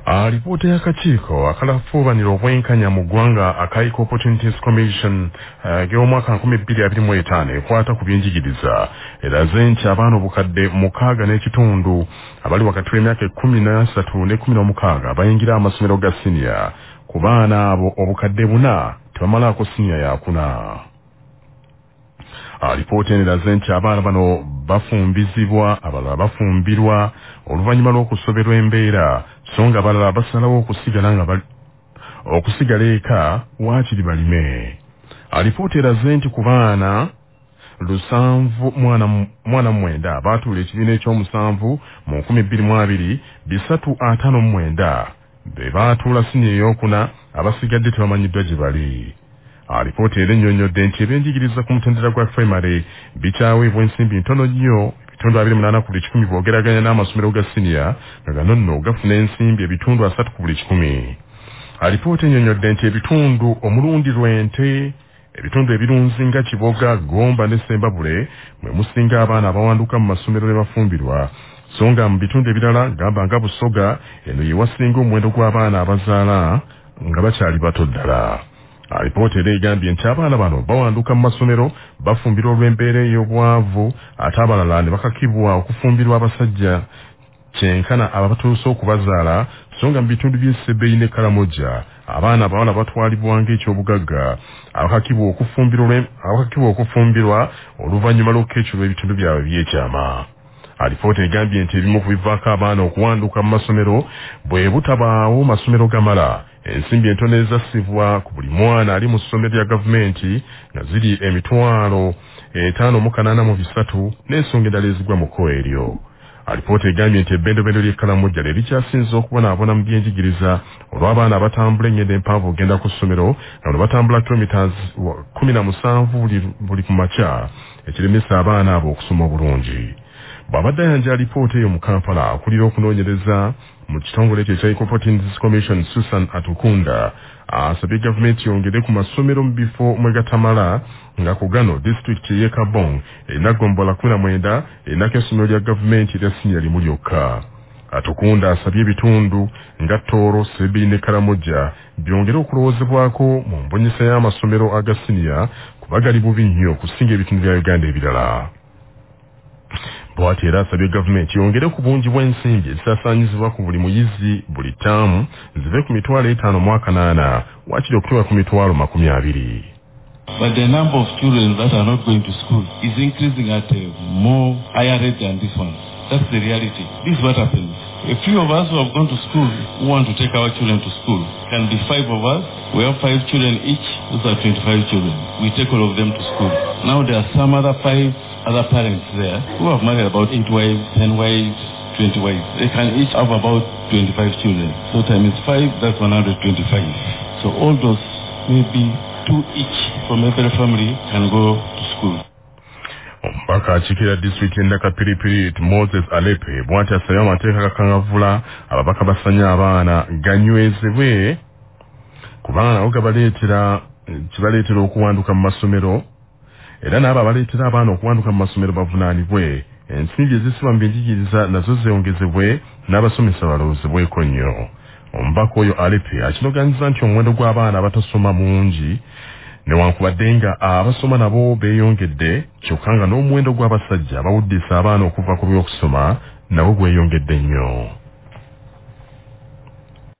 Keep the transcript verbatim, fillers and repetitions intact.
Alipoota y'akakiiko akalafuubanira obwenkanya mu ggwanga aka Equal Opportunities Commission gy'omwaka nkumi bbiri abiri mu etaano ekwata ku byenjigiriza eraze nti abaana obukadde mukaaga n'ekitundu abali wakati w'emyaka ekkumi n'esatu n'ekkumi n'omukaaga bayingira amasomero ga siniya ku baana abo obukadde buna tebamalaako siniya yakuna. Alipoota eno eraze nti abaana bano bafumbizibwa abalala bafumbirwa oluvannyuma lw'okusoberwa embeera so nga abalala basalawo okusigala nga bali okusigala eka waakiri balime. Alipoota eraze nti ku baana lusanvu mwana mwana mwenda baatuula ekibiina ekyomusanvu mu nkumi bbiri mu abiri bisatu ataano mu mwenda be baatuula siniya ey'okuna abasigadde tebamanyiddwa gye bali. Alipoota era ennyonnyodde nti ebyenjigiriza ku mutendera gwa primary bikyaweebwa ensimbi ntono nnyo ebitundu abiri munaana ku buli kikumi bw'ogeraganya n'amasomero ga siniya nga gano nno gafuna ensimbi ebitundu asatu ku buli kikumi. Alipoota ennyonnyodde nti ebitundu omulundi lw'ente ebitundu ebirunzi nga Kiboga, Gomba ne Sembabule mwe musinga abaana abawanduka mu masomero ne bafumbirwa so nga mu bitundu ebirala gamba nga Busoga eno ye wasinga omuwendo gw'abaana abazaala nga bakyali bato ddala. Alipoota era egambye nti abaana bano bawanduka mu masomero bafumbirwa olw'embeera ey'obwavu ate abalala ne bakakibwa okufumbirwa abasajja kyenkana abatuuse okubazaala so nga mu bitundu by'e Sebbeyi ne Karamoja abaana abawala batwalibwa ng'ekyobugagga abakakibwa okufumbirwa abakakibwa okufumbirwa oluvannyuma lw'okukeekirwa ebitundu byabwe by'ekyama. Alipoota egambye nti ebimu ku bivaako abaana okuwanduka mu masomero bwe butabaawo masomero gamala ensimbi entono ezassibwa ku buli mwana ali mu ssomero lya gavumenti nga ziri emitwalo etaano mu kanaana mu bisatu n'ensonga endala ezigwa mu kko eryo. Alipoota egambye nti ebbendobendo ly'e Karamoja lye likyasinze okubonaabona mu byenjigiriza olw'abaana abatambula enngendo empanvu ogenda ku ssomero nga bano batambula kilomita kumi na musanvu buli, buli ku makya ekiremesa abaana abo okusoma obulungi. Bw'abadde ayanja alipoota eyo mu Kampala akulira okunoonyereza mu kitongole ekyo ekya Equal Opportunities Commission Susan Atukunda asabye gavumenti yongere ku masomero mu bifo mwe gatamala nga ku gano disitulikiti y'e Kabong erina gombola kumi na mwenda erinako essomero lya gavumenti erya siniya limu lyokka. Atukunda asabye ebitundu nga Tooro, Sebbeyi ne Karamoja byongere okulowoozebwako mu mbonyesa y'amasomero aga siniya kuba gali bubi nnyo okusinga ebitundu bya Uganda ebirala. Bw'ati era asabye gavumenti yongere ku bungi bw'ensimbi ezisaasaanyizibwa ku buli muyizi buli ttaamu zive ku mitwalo etaano mu akanaana waakiri okutuuka ku mitwalo makumi abiri. But the number of children that are not going to school is increasing at a more higher rate than this one. That's the reality. This is what happens. A few of us who have gone to school who want to take our children to school can be five of us. We have five children each. Those are twenty-five children. We take all of them to school. Now there are some other five other parents there who have married about eight wives, ten wives, twenty wives. They can each have about twenty-five children. So times five, that's one hundred twenty-five. So all those, maybe two each from every family can go to school. Omubaka akiikirira disitulikiti y'Endakapiripiri Moses Alepe bw'ati asabye amateeka gakangavvula ababaka basanya abaana ganywezebwe kubanga nabo gabaleetera kibaleetera okuwanduka mu masomero era n'abo abaleetera abaana okuwanduka mu masomero bavunaanibwe ensimbi ezisibwa mu byenjigiriza nazo zeeyongezebwe n'abasomesa balowoozebweko nnyo. Omubaka oyo Alepe akinoganyiza nti omuwendo gw'abaana abatasoma mungi newankubadde nga abasoma nabo beeyongedde kyokka nga n'omuwendo gw'abasajja abawuddisa abaana okuva ku by'okusoma nabo gweyongedde nnyo.